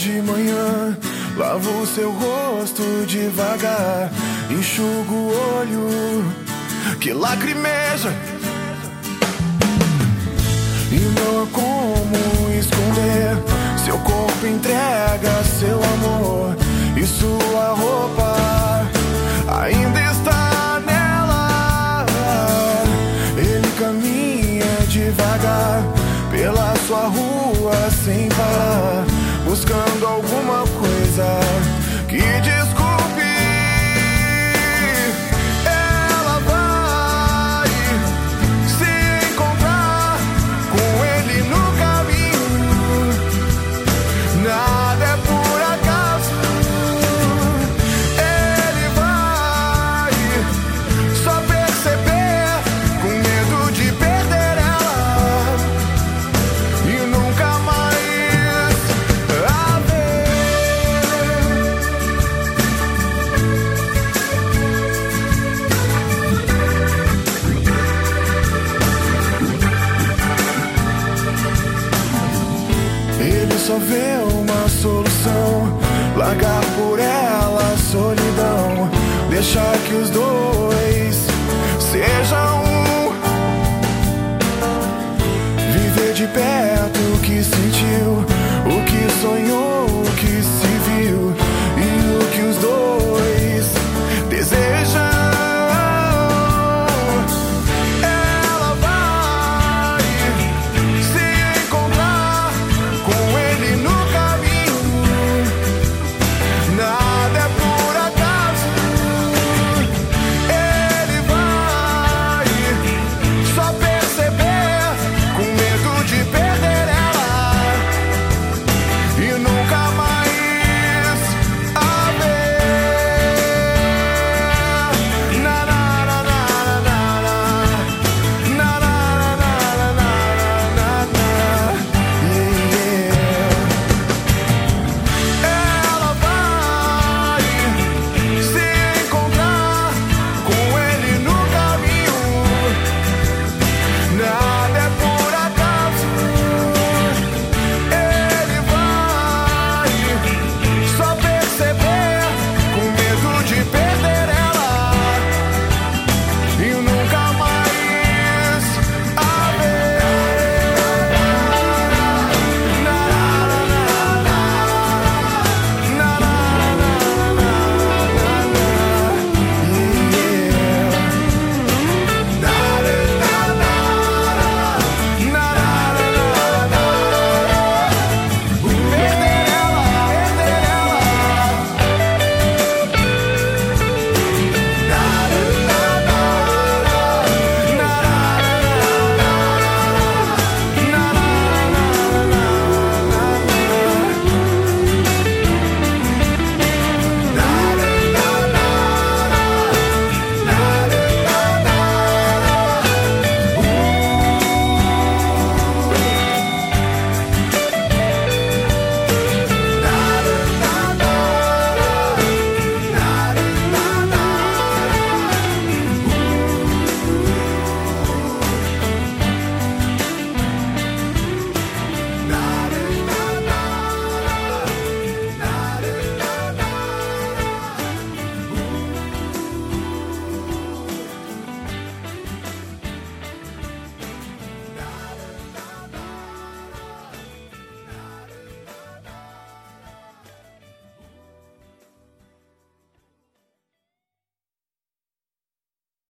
de manhã, lavo o seu rosto devagar, enxugo o olho que lacrimeja. E não há como esconder, seu corpo entrega seu amor e sua roupa ainda está nela. Ele caminha devagar pela sua rua sem parar, buscando alguma coisa que desculpe. Ela vai se encontrar com ele no caminho. Nada é por acaso. Ele vai só perceber, com medo de perder ela e nunca mais a ver. Ele só vê uma solução: largar por ela a solidão, deixar que os dois sejam um. Viver de perto o que sentiu, o que sonhou, o que